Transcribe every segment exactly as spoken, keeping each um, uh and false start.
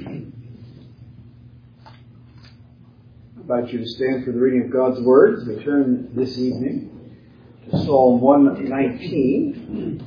I invite you to stand for the reading of God's Word as we turn this evening to Psalm one nineteen,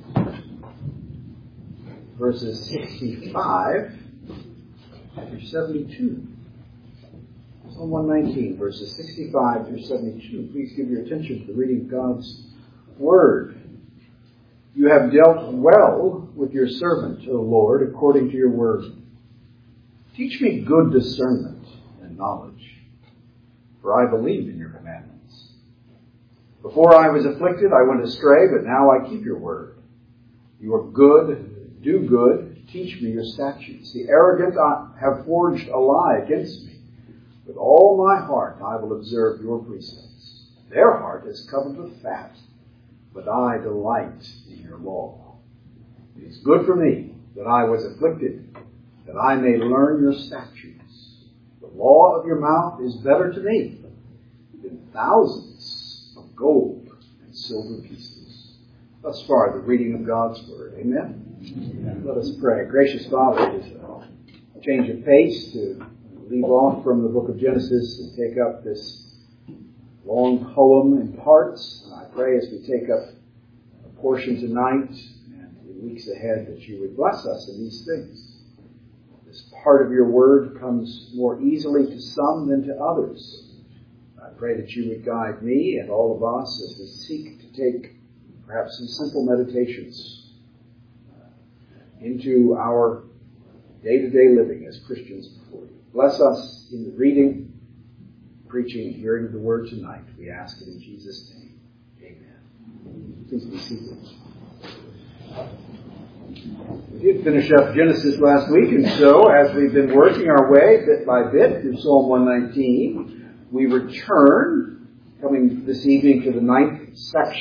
verses sixty-five through seventy-two. Psalm one nineteen, verses sixty-five through seventy-two. Please give your attention to the reading of God's Word. You have dealt well with your servant, O Lord, according to your word. Teach me good discernment and knowledge, for I believe in your commandments. Before I was afflicted, I went astray, but now I keep your word. You are good, do good, teach me your statutes. The arrogant have forged a lie against me. With all my heart I will observe your precepts. Their heart is covered with fat, but I delight in your law. It is good for me that I was afflicted, that I may learn your statutes. The law of your mouth is better to me than thousands of gold and silver pieces. Thus far, the reading of God's Word. Amen? Amen. Let us pray. Gracious Father, it is a change of pace to leave off from the book of Genesis and take up this long poem in parts. And I pray as we take up a portion tonight and in weeks ahead that you would bless us in these things. This part of your word comes more easily to some than to others. I pray that you would guide me and all of us as we seek to take perhaps some simple meditations into our day-to-day living as Christians before you. Bless us in the reading, preaching, and hearing of the word tonight. We ask it in Jesus' name. Amen. Please be seated. We did finish up Genesis last week, and so as we've been working our way bit by bit through Psalm one nineteen, we return, coming this evening to the ninth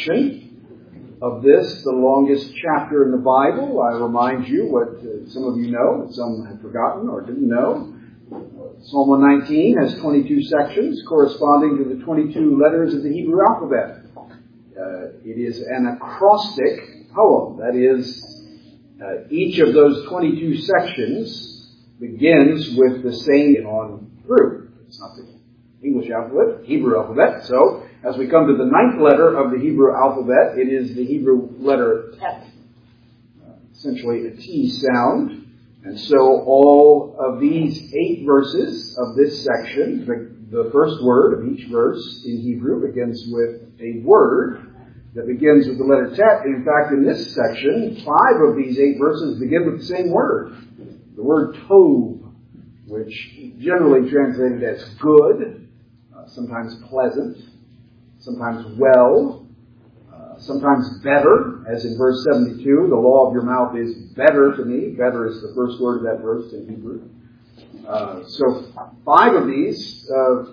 section of this, the longest chapter in the Bible. I remind you what uh, some of you know, some have forgotten or didn't know. Psalm one nineteen has twenty-two sections corresponding to the twenty-two letters of the Hebrew alphabet. Uh, it is an acrostic poem. That is, uh, each of those twenty-two sections begins with the same on through. It's not the English alphabet, Hebrew alphabet. So, as we come to the ninth letter of the Hebrew alphabet, it is the Hebrew letter Tet, uh, essentially a T sound. And so all of these eight verses of this section, the, the first word of each verse in Hebrew begins with a word that begins with the letter Tet. In fact, in this section, five of these eight verses begin with the same word. The word Tov, which generally translated as good, uh, sometimes pleasant, sometimes well, sometimes better, as in verse seventy-two, the law of your mouth is better to me. Better is the first word of that verse in Hebrew. Uh, so five of these uh,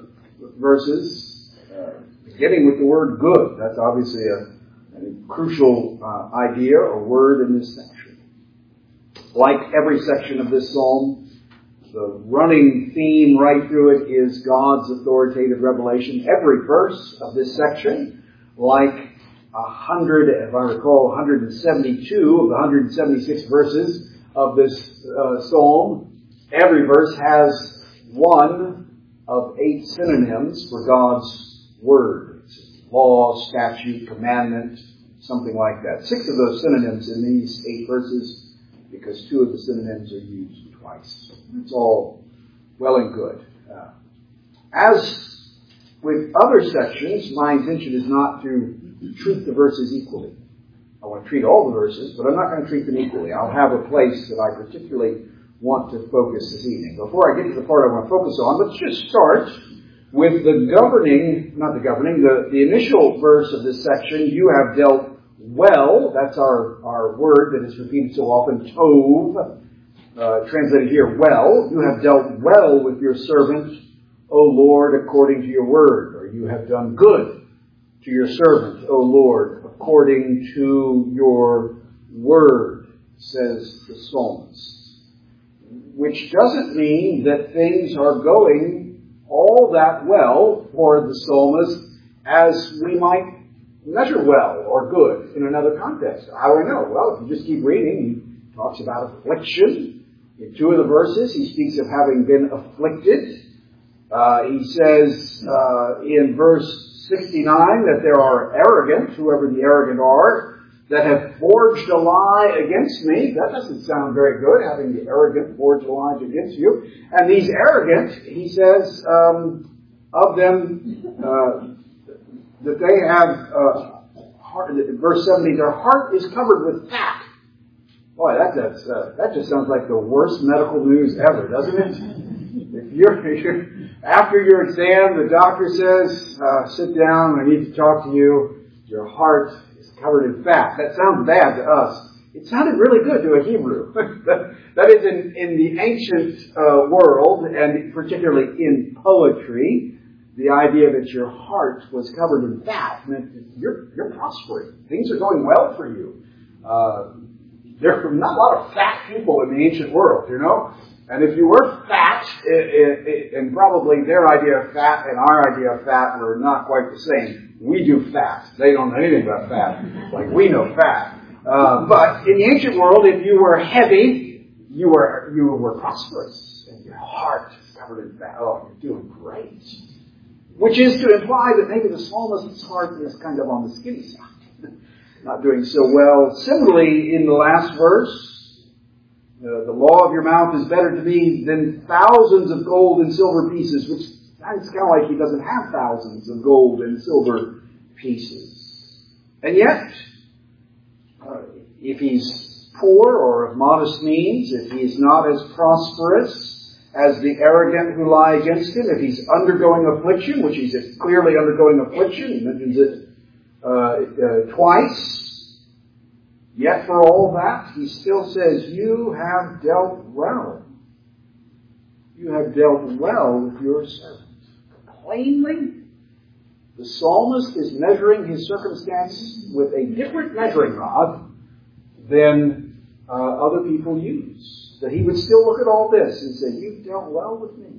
verses, uh, beginning with the word good. That's obviously a, a crucial uh, idea or word in this section. Like every section of this psalm, the running theme right through it is God's authoritative revelation. Every verse of this section, like A hundred, if I recall, one hundred seventy-two of the one hundred seventy-six verses of this uh, psalm, every verse has one of eight synonyms for God's word. Law, statute, commandment, something like that. Six of those synonyms in these eight verses, because two of the synonyms are used twice. It's all well and good. Uh, as with other sections, my intention is not to treat the verses equally. I want to treat all the verses, but I'm not going to treat them equally. I'll have a place that I particularly want to focus this evening. Before I get to the part I want to focus on, let's just start with the governing, not the governing, the, the initial verse of this section. You have dealt well. That's our, our word that is repeated so often, Tov, uh, translated here, well. You have dealt well with your servant, O Lord, according to your word. Or you have done good to your servant, O Lord, according to your word, says the psalmist. Which doesn't mean that things are going all that well for the psalmist as we might measure well or good in another context. How do I know? Well, if you just keep reading, he talks about affliction In two of the verses, he speaks of having been afflicted. Uh, he says uh, in verse sixty-nine that there are arrogant, whoever the arrogant are, that have forged a lie against me. That doesn't sound very good, having the arrogant forge a lie against you. And these arrogant, he says, um, of them, uh, that they have, uh, heart, verse seventy, their heart is covered with fat. Boy, that, that's, uh, that just sounds like the worst medical news ever, doesn't it? If you're, if you're after your exam, the doctor says, uh, sit down, I need to talk to you. Your heart is covered in fat. That sounds bad to us. It sounded really good to a Hebrew. That is, in, in the ancient uh, world, and particularly in poetry, the idea that your heart was covered in fat meant that you're, you're prospering. Things are going well for you. Uh, there are not a lot of fat people in the ancient world, you know. And if you were fat, it, it, it, and probably their idea of fat and our idea of fat were not quite the same. We do fat. They don't know anything about fat, like we know fat. Uh, but in the ancient world, if you were heavy, you were you were prosperous, and your heart is covered in fat. Oh, you're doing great. Which is to imply that maybe the psalmist's heart is kind of on the skinny side, not doing so well. Similarly, in the last verse, Uh, the law of your mouth is better to me than thousands of gold and silver pieces, which sounds kind of like he doesn't have thousands of gold and silver pieces. And yet, uh, if he's poor or of modest means, if he's not as prosperous as the arrogant who lie against him, if he's undergoing affliction, which he's clearly undergoing affliction, he mentions it uh, uh, twice, yet for all that, he still says, you have dealt well. You have dealt well with your servant. Plainly, the psalmist is measuring his circumstance with a different measuring rod than uh, other people use. That he would still look at all this and say, you've dealt well with me.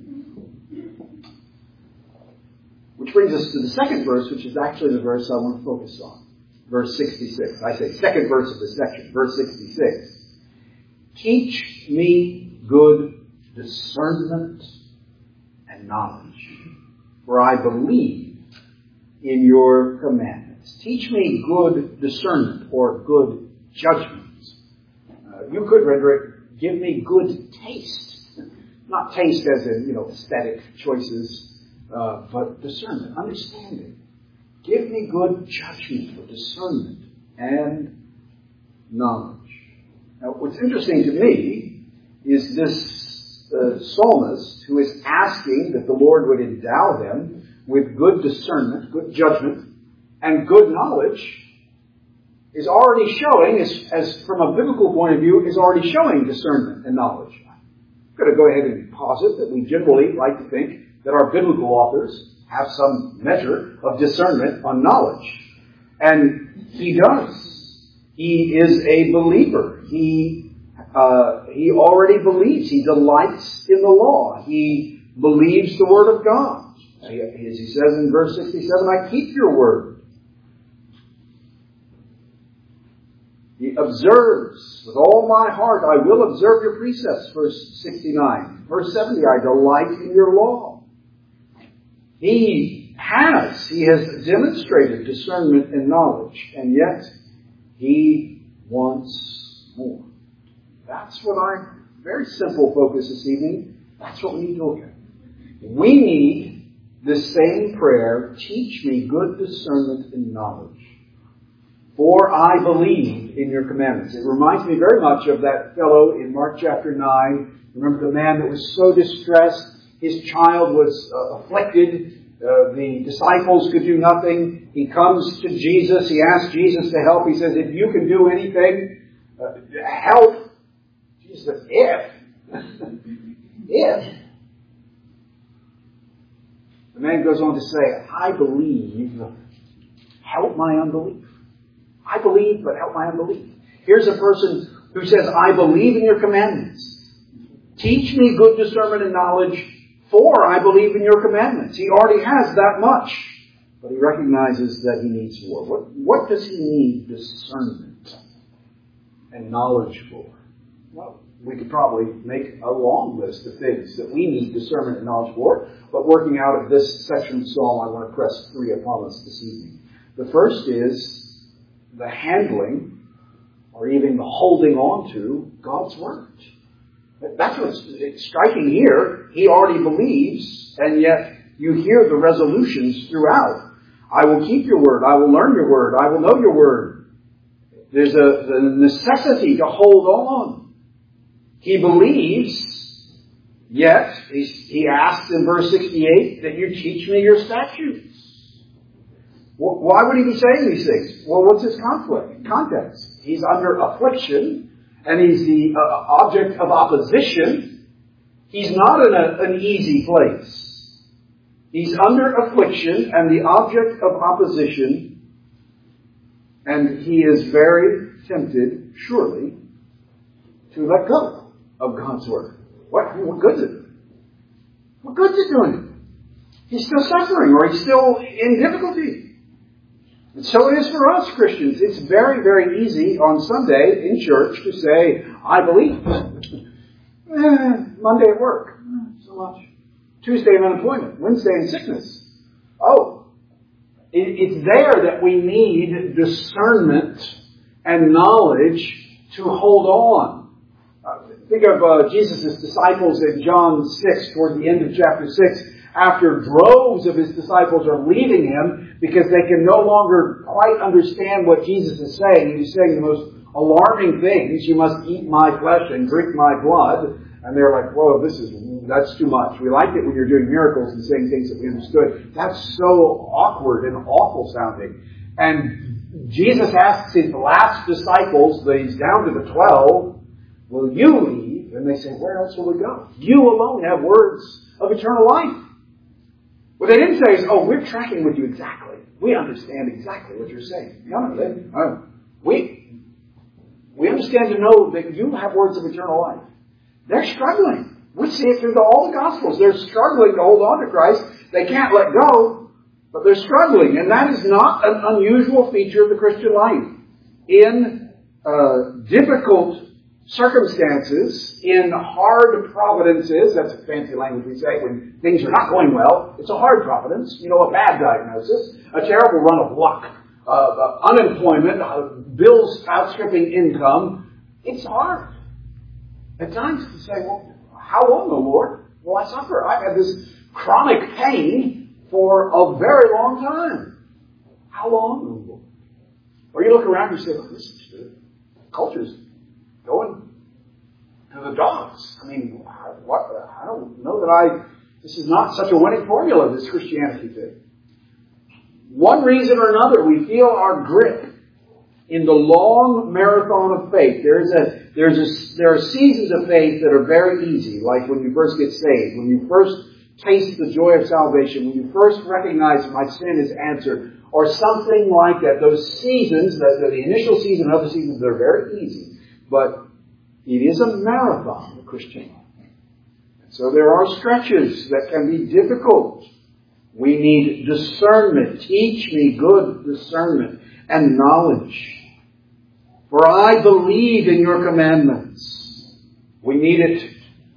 Which brings us to the second verse, which is actually the verse I want to focus on. Verse sixty-six. I say second verse of this section. Verse sixty-six. Teach me good discernment and knowledge, for I believe in your commandments. Teach me good discernment or good judgment. Uh, you could render it, give me good taste. Not taste as in, you know, aesthetic choices, uh, but discernment, understanding. Give me good judgment or discernment and knowledge. Now, what's interesting to me is this uh, psalmist who is asking that the Lord would endow them with good discernment, good judgment, and good knowledge, is already showing, as, as from a biblical point of view, is already showing discernment and knowledge. I'm going to go ahead and posit that we generally like to think that our biblical authors have some measure of discernment on knowledge. And he does. He is a believer. He uh, he already believes. He delights in the law. He believes the Word of God. As he says in verse sixty-seven, I keep your word. He observes with all my heart. I will observe your precepts. Verse sixty-nine. Verse seventy, I delight in your law. He has, he has demonstrated discernment and knowledge, and yet he wants more. That's what our very simple focus this evening, that's what we need to look at. We need the same prayer, teach me good discernment and knowledge, for I believe in your commandments. It reminds me very much of that fellow in Mark chapter nine. Remember the man that was so distressed? His child was uh, afflicted. Uh, the disciples could do nothing. He comes to Jesus. He asks Jesus to help. He says, if you can do anything, uh, help. Jesus says, if. if. The man goes on to say, I believe, help my unbelief. I believe, but help my unbelief. Here's a person who says, I believe in your commandments. Teach me good discernment and knowledge, for I believe in your commandments. He already has that much, but he recognizes that he needs more. What, what does he need discernment and knowledge for? Well, we could probably make a long list of things that we need discernment and knowledge for. But working out of this section of Psalm, I want to press three upon us this evening. The first is the handling, or even the holding on to, God's Word. That's what's striking here. He already believes, and yet you hear the resolutions throughout. I will keep your word. I will learn your word. I will know your word. There's a the necessity to hold on. He believes, yet he, he asks in verse sixty-eight that you teach me your statutes. Well, why would he be saying these things? Well, what's his conflict? Context. He's under affliction, and he's the uh, object of opposition. He's not in a, an easy place. He's under affliction and the object of opposition, and he is very tempted, surely, to let go of God's Word. What, what good's it? What good's it doing him? He's still suffering, or he's still in difficulty. And so it is for us Christians. It's very, very easy on Sunday in church to say, I believe. eh, Monday at work. So much. Tuesday in unemployment. Wednesday in sickness. Oh, it, it's there that we need discernment and knowledge to hold on. Uh, think of uh, Jesus' disciples in John six, toward the end of chapter six, after droves of his disciples are leaving him because they can no longer quite understand what Jesus is saying. He's saying the most alarming things. You must eat my flesh and drink my blood. And they're like, whoa, this is, that's too much. We liked it when you're doing miracles and saying things that we understood. That's so awkward and awful sounding. And Jesus asks his last disciples, he's down to the twelve, will you leave? And they say, where else will we go? You alone have words of eternal life. What they didn't say is, oh, we're tracking with you exactly. We understand exactly what you're saying. No, no, they, no. We, we understand to know that you have words of eternal life. They're struggling. We see it through the, all the Gospels. They're struggling to hold on to Christ. They can't let go, but they're struggling. And that is not an unusual feature of the Christian life. In uh, difficult circumstances, in hard providences, that's a fancy language we say when things are not going well. It's a hard providence. You know, a bad diagnosis, a terrible run of luck, uh, uh, unemployment, uh, bills outstripping income. It's hard. At times to say, well, how long, O Lord, will I suffer? I've had this chronic pain for a very long time. How long, O Lord? Or you look around and you say, oh, this is the culture's going to the dogs. I mean, what? I don't know that I, this is not such a winning formula, this Christianity thing. One reason or another, we feel our grip in the long marathon of faith. There's a, there's a, there are seasons of faith that are very easy, like when you first get saved, when you first taste the joy of salvation, when you first recognize my sin is answered, or something like that. Those seasons, the, the initial season and other seasons, they're very easy. But it is a marathon, the Christian life. So there are stretches that can be difficult. We need discernment. Teach me good discernment and knowledge. For I believe in your commandments. We need it.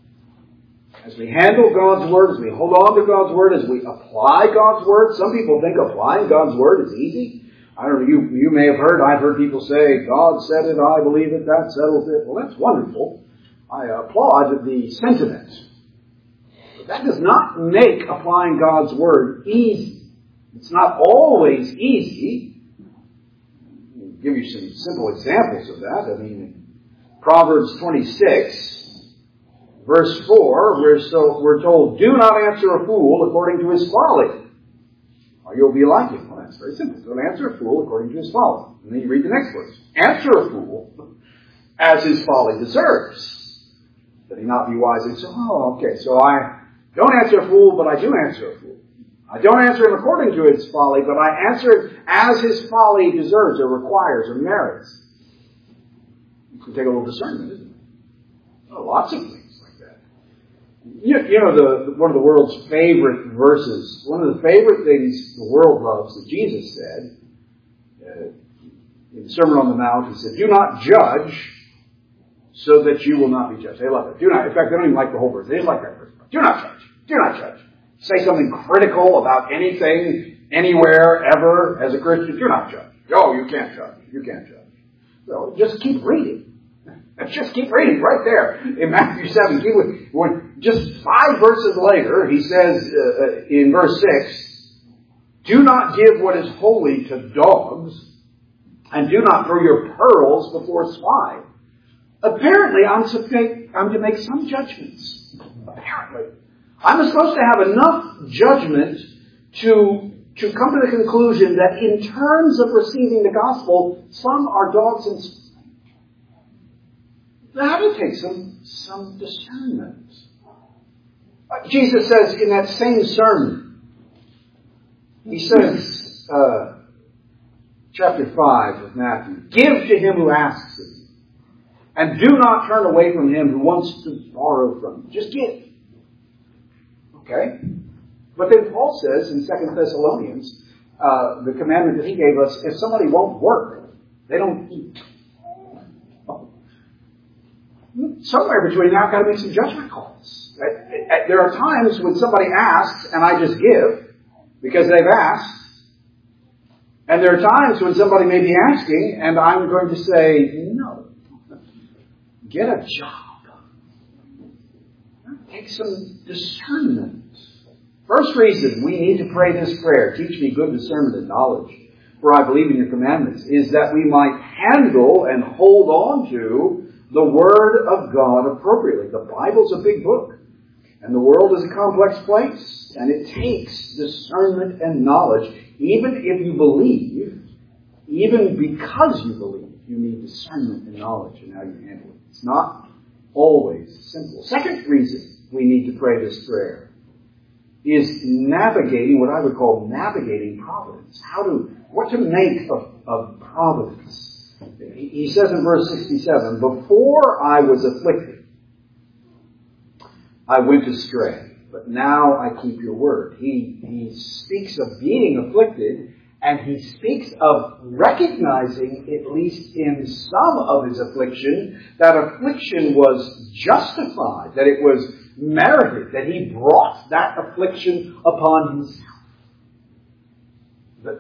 As we handle God's Word, as we hold on to God's Word, as we apply God's Word. Some people think applying God's Word is easy. I don't know, you, you may have heard, I've heard people say, God said it, I believe it, that settles it. Well, that's wonderful. I applaud the sentiment. But that does not make applying God's Word easy. It's not always easy. I'll give you some simple examples of that. I mean, in Proverbs twenty-six, verse four, we're, so, we're told, do not answer a fool according to his folly, or you'll be like him. Well, that's very simple. Don't answer a fool according to his folly. And then you read the next verse. Answer a fool as his folly deserves, that he not be wise. And so, oh, okay, so I don't answer a fool, but I do answer a fool. I don't answer him according to his folly, but I answer it as his folly deserves or requires or merits. You can take a little discernment, isn't it? Oh, lots of things like that. You, you know, the, one of the world's favorite verses, one of the favorite things the world loves that Jesus said, uh, in the Sermon on the Mount, he said, do not judge so that you will not be judged. They love it. Do not. In fact, they don't even like the whole verse. They just like that verse. Do not judge. Do not judge. Say something critical about anything, anywhere, ever, as a Christian. Do not judge. Oh, you can't judge. You can't judge. So just keep reading. Just keep reading right there in Matthew seven. Keep, when, just five verses later, he says uh, in verse six, do not give what is holy to dogs, and do not throw your pearls before swine. Apparently, I'm to make, I'm to make some judgments. Apparently. I'm supposed to have enough judgment to, to come to the conclusion that in terms of receiving the gospel, some are dogs and swine. That will take some, some discernment. Uh, Jesus says in that same sermon, he says, uh, chapter five of Matthew, give to him who asks it, and do not turn away from him who wants to borrow from you. Just give. Okay? But then Paul says in Second Thessalonians, uh, the commandment that he gave us, if somebody won't work, they don't eat. Somewhere between that, I've got to make some judgment calls. There are times when somebody asks and I just give because they've asked. And there are times when somebody may be asking and I'm going to say, no. Get a job. Take some discernment. First reason we need to pray this prayer, teach me good discernment and knowledge, for I believe in your commandments, is that we might handle and hold on to the Word of God appropriately. The Bible's a big book, and the world is a complex place, and it takes discernment and knowledge. Even if you believe, even because you believe, you need discernment and knowledge in how you handle it. It's not always simple. Second reason we need to pray this prayer is navigating, what I would call navigating providence. How to, what to make of, of providence. He says in verse sixty-seven, before I was afflicted, I went astray, but now I keep your word. He, he speaks of being afflicted, and he speaks of recognizing, at least in some of his affliction, that affliction was justified, that it was merited, that he brought that affliction upon himself. But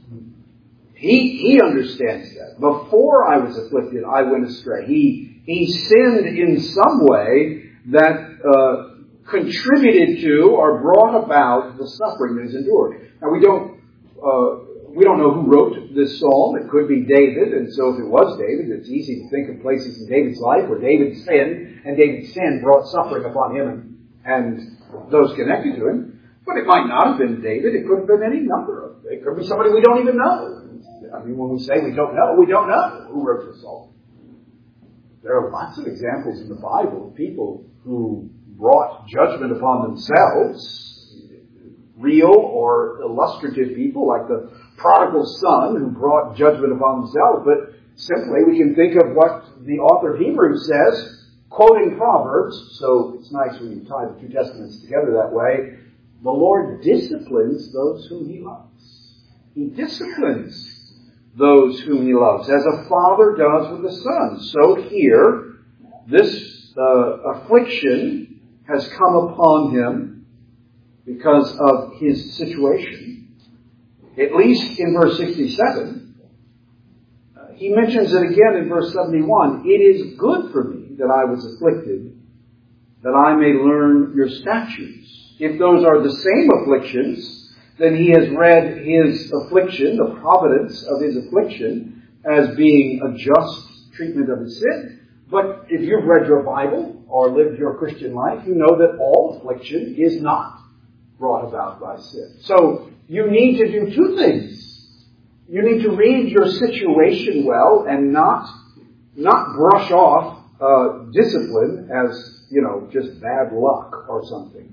He, he understands that. Before I was afflicted, I went astray. He, he sinned in some way that uh, contributed to or brought about the suffering that is endured. Now we don't, uh, we don't know who wrote this psalm. It could be David, and so if it was David, it's easy to think of places in David's life where David sinned, and David's sin brought suffering upon him and, and those connected to him. But it might not have been David. It could have been any number of. It could be somebody we don't even know. I mean, when we say we don't know, we don't know who wrote the psalm. There are lots of examples in the Bible of people who brought judgment upon themselves, real or illustrative people like the prodigal son who brought judgment upon himself. But simply we can think of what the author of Hebrews says, quoting Proverbs. So it's nice when you tie the two testaments together that way. The Lord disciplines those whom he loves. He disciplines those whom he loves, as a father does with the son. So here, this uh, affliction has come upon him because of his situation. At least in verse sixty-seven, uh, he mentions it again in verse seventy-one. It is good for me that I was afflicted, that I may learn your statutes. If those are the same afflictions, then he has read his affliction, the providence of his affliction, as being a just treatment of his sin. But if you've read your Bible or lived your Christian life, you know that all affliction is not brought about by sin. So you need to do two things. You need to read your situation well and not, not brush off uh, discipline as, you know, just bad luck or something.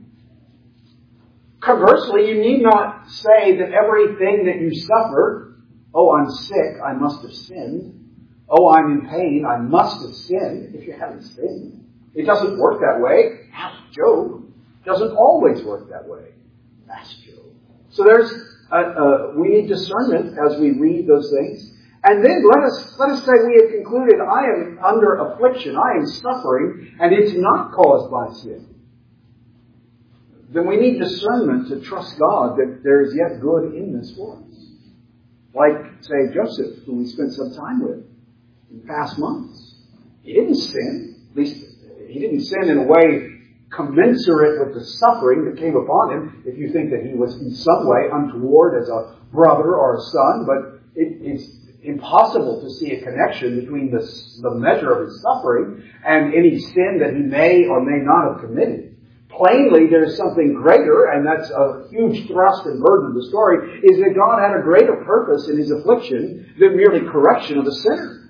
Conversely, you need not say that everything that you suffer, oh, I'm sick, I must have sinned. Oh, I'm in pain, I must have sinned, if you haven't sinned. It doesn't work that way. Ask Job. It doesn't always work that way. Ask Job. So there's, a, a, we need discernment as we read those things. And then let us, let us say we have concluded, I am under affliction, I am suffering, and it's not caused by sin. Then we need discernment to trust God that there is yet good in this for us. Like, say, Joseph, who we spent some time with in past months. He didn't sin. At least, he didn't sin in a way commensurate with the suffering that came upon him, if you think that he was in some way untoward as a brother or a son. But it, it's impossible to see a connection between the, the measure of his suffering and any sin that he may or may not have committed. Plainly, there's something greater, and that's a huge thrust and burden of the story, is that God had a greater purpose in his affliction than merely correction of a sinner.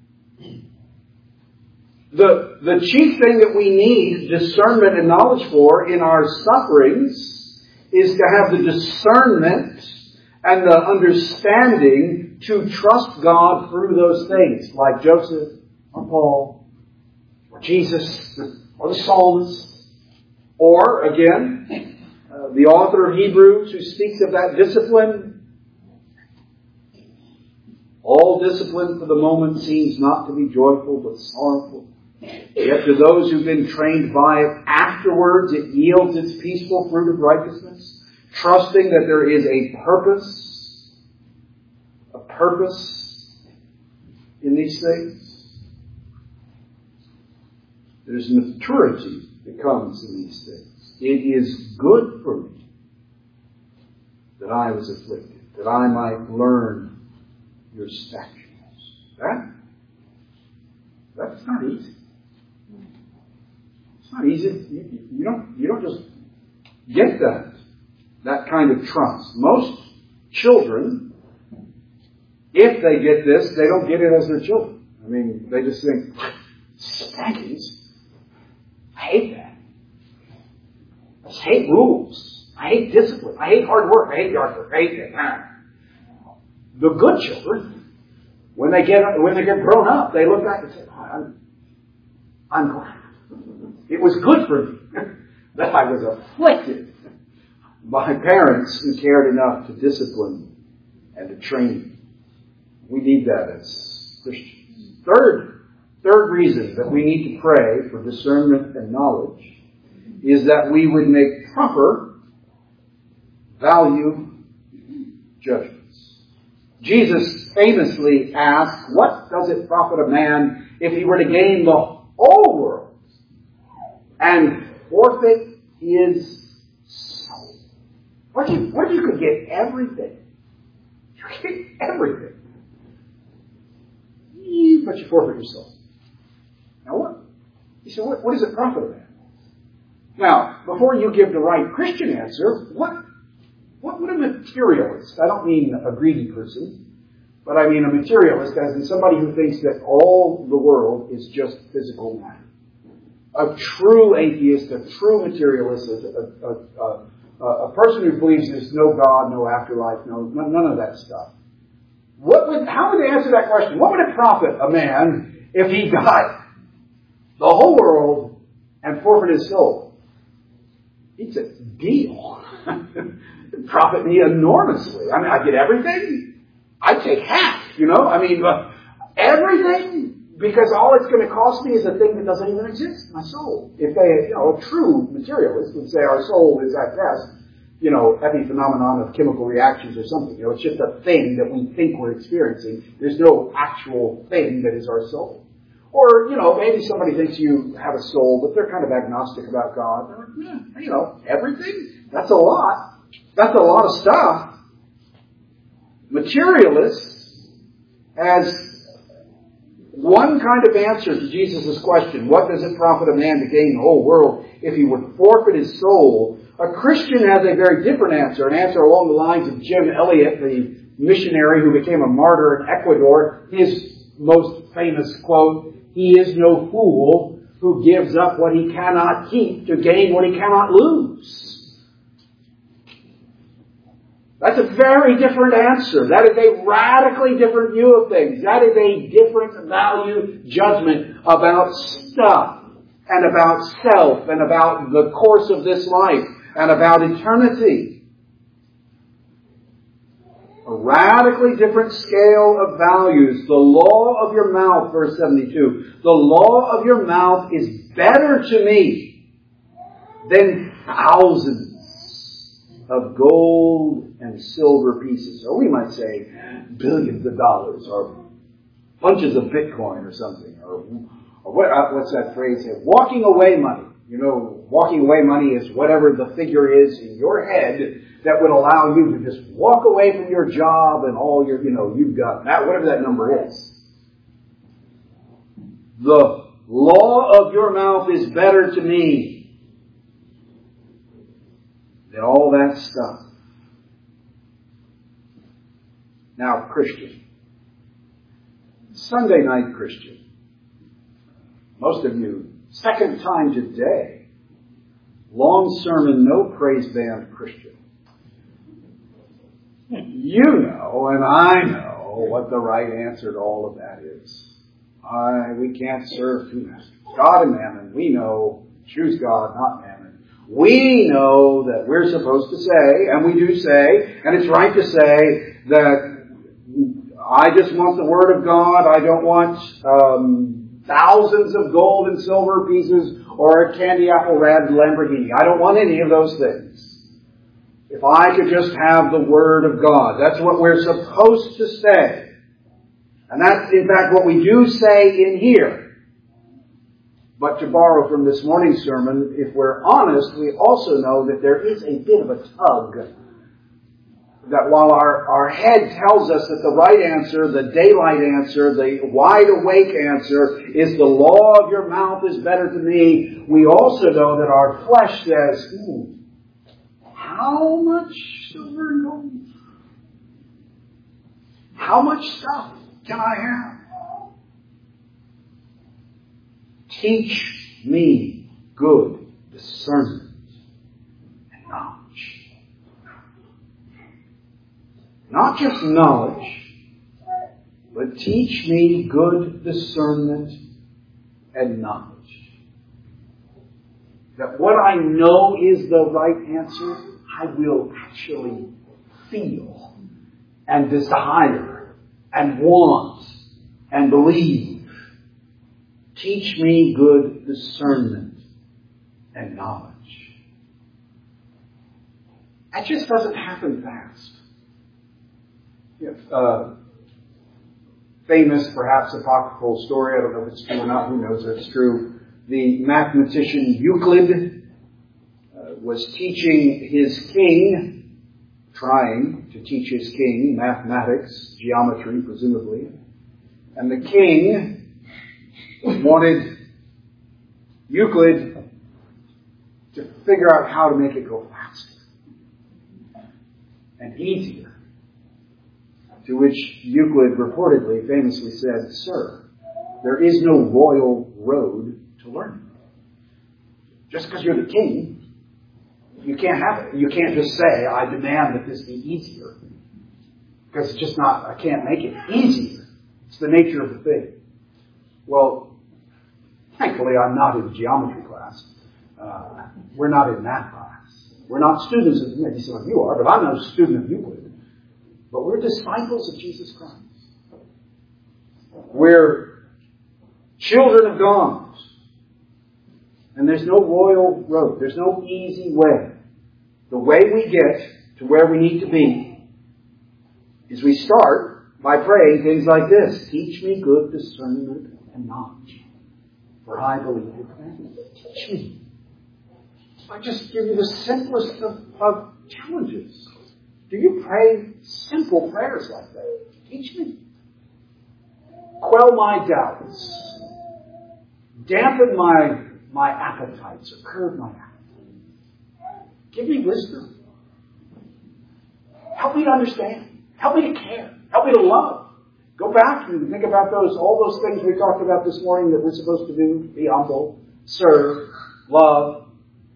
The, the chief thing that we need discernment and knowledge for in our sufferings is to have the discernment and the understanding to trust God through those things, like Joseph or Paul or Jesus or the psalmist. Or, again, uh, the author of Hebrews who speaks of that discipline. All discipline for the moment seems not to be joyful but sorrowful. Yet to those who've been trained by it, afterwards it yields its peaceful fruit of righteousness, trusting that there is a purpose, a purpose in these things. There's maturity that comes in these things. It is good for me that I was afflicted, that I might learn your statutes. That, that's not easy. It's not easy. You, you don't, you don't just get that, that kind of trust. Most children, if they get this, they don't get it as their children. I mean, they just think, spankings? I hate that. I just hate rules. I hate discipline. I hate hard work. I hate yard work. I hate that. The good children, when they get when they get grown up, they look back and say, oh, I'm, I'm glad. It was good for me that I was afflicted by parents who cared enough to discipline and to train me. We need that as Christians. Third, Third reason that we need to pray for discernment and knowledge is that we would make proper value judgments. Jesus famously asked, what does it profit a man if he were to gain the whole world and forfeit his soul? What if you, what if you could get everything? You could get everything. But you forfeit your soul. Now what? You say, what, what does it profit a man? Now, before you give the right Christian answer, what, what would a materialist, I don't mean a greedy person, but I mean a materialist as in somebody who thinks that all the world is just physical matter. A true atheist, a true materialist, a, a, a, a, a person who believes there's no God, no afterlife, no none of that stuff. What would, how would they answer that question? What would it profit a man if he got the whole world and forfeit his soul? It's a deal. It profit me enormously. I mean, I get everything. I take half, you know. I mean, uh, everything, because all it's going to cost me is a thing that doesn't even exist, my soul. If they, you know, a true materialist would say our soul is at best, you know, epiphenomenon of chemical reactions or something. You know, it's just a thing that we think we're experiencing. There's no actual thing that is our soul. Or, you know, maybe somebody thinks you have a soul, but they're kind of agnostic about God. They're like, yeah, you know, everything? That's a lot. That's a lot of stuff. Materialists has one kind of answer to Jesus' question, what does it profit a man to gain the whole world if he would forfeit his soul? A Christian has a very different answer, an answer along the lines of Jim Elliot, the missionary who became a martyr in Ecuador. His most famous quote, he is no fool who gives up what he cannot keep to gain what he cannot lose. That's a very different answer. That is a radically different view of things. That is a different value judgment about stuff and about self and about the course of this life and about eternity. A radically different scale of values. The law of your mouth, verse seventy-two. The law of your mouth is better to me than thousands of gold and silver pieces. Or we might say billions of dollars, or bunches of Bitcoin or something. Or, or what, what's that phrase here? Walking away money. You know, walking away money is whatever the figure is in your head that would allow you to just walk away from your job and all your, you know, you've got that, whatever that number is. The law of your mouth is better to me than all that stuff. Now, Christian. Sunday night Christian. Most of you, second time today. Long sermon, no praise band Christian. You know, and I know, what the right answer to all of that is. I, we can't serve two masters. God and mammon. We know, choose God, not mammon. We know that we're supposed to say, and we do say, and it's right to say, that I just want the Word of God. I don't want um, thousands of gold and silver pieces or a candy apple red Lamborghini. I don't want any of those things. If I could just have the Word of God. That's what we're supposed to say. And that's, in fact, what we do say in here. But to borrow from this morning's sermon, if we're honest, we also know that there is a bit of a tug. That while our, our head tells us that the right answer, the daylight answer, the wide awake answer is the law of your mouth is better to me, we also know that our flesh says, ooh, how much silver and gold? How much stuff can I have? Teach me good discernment and knowledge. Not just knowledge, but teach me good discernment and knowledge. That what I know is the right answer, I will actually feel and desire and want and believe. Teach me good discernment and knowledge. That just doesn't happen fast. If, uh, famous, perhaps apocryphal story, I don't know if it's true or not, who knows if it's true. The mathematician Euclid was teaching his king, trying to teach his king mathematics, geometry, presumably. And the king wanted Euclid to figure out how to make it go faster and easier. To which Euclid reportedly, famously said, "Sir, there is no royal road to learning. Just because you're the king, you can't have it. You can't just say, I demand that this be easier. Because it's just not, I can't make it easier. It's the nature of the thing." Well, thankfully I'm not in geometry class. Uh, we're not in math class. We're not students of, maybe some of you are, but I'm not a student of Euclid. But we're disciples of Jesus Christ. We're children of God. And there's no royal road. There's no easy way. The way we get to where we need to be is we start by praying things like this. Teach me good discernment and knowledge, for I believe your commandments. Teach me. I just give you the simplest of, of challenges. Do you pray simple prayers like that? Teach me. Quell my doubts. Dampen my, my appetites, or curb my appetite. Give me wisdom. Help me to understand. Help me to care. Help me to love. Go back and think about those, all those things we talked about this morning that we're supposed to do. Be humble, serve, love.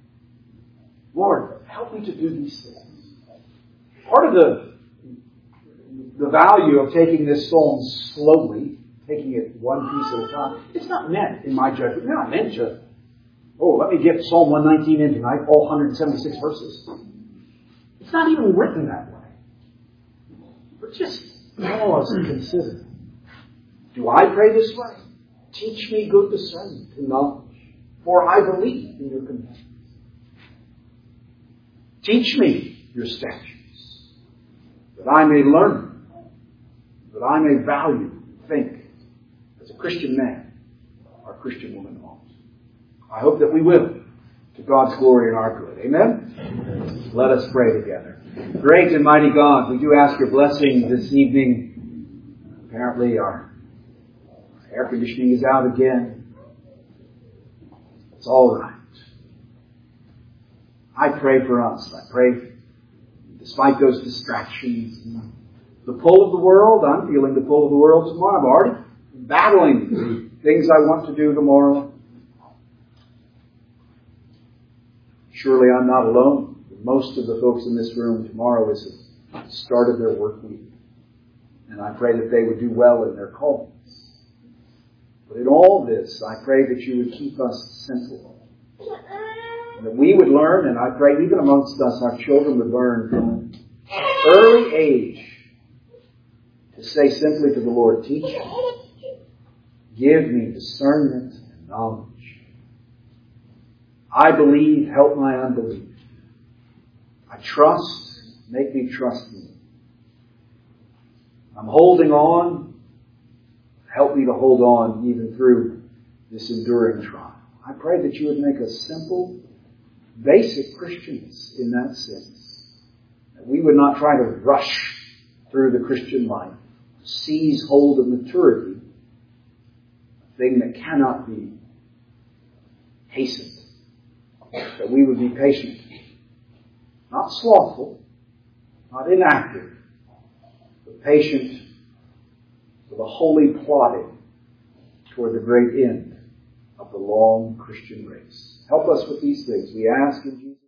Lord, help me to do these things. Part of the, the value of taking this psalm slowly, taking it one piece at a time, it's not meant, in my judgment, it's not meant to, oh, let me get Psalm one nineteen in tonight, all one hundred seventy-six verses. It's not even written that way. But just pause and consider. Do I pray this way? Teach me good discernment and knowledge, for I believe in your commandments. Teach me your statutes, that I may learn, that I may value, think, as a Christian man or a Christian woman ought. I hope that we will, to God's glory and our good. Amen? Amen. Let us pray together. Great and mighty God, we do ask your blessing this evening. Apparently our air conditioning is out again. It's all right. I pray for us. I pray, despite those distractions, the pull of the world. I'm feeling the pull of the world tomorrow. I'm already battling the things I want to do tomorrow. Surely I'm not alone. Most of the folks in this room tomorrow is the start of their work week. And I pray that they would do well in their callings. But in all this, I pray that you would keep us simple. And that we would learn, and I pray even amongst us, our children would learn from an early age to say simply to the Lord, teach me. Give me discernment and knowledge. I believe, help my unbelief. I trust, make me trust you. I'm holding on, help me to hold on even through this enduring trial. I pray that you would make us simple, basic Christians in that sense. That we would not try to rush through the Christian life, seize hold of maturity, a thing that cannot be hastened. That we would be patient, not slothful, not inactive, but patient with a holy plodding toward the great end of the long Christian race. Help us with these things, we ask in Jesus' name.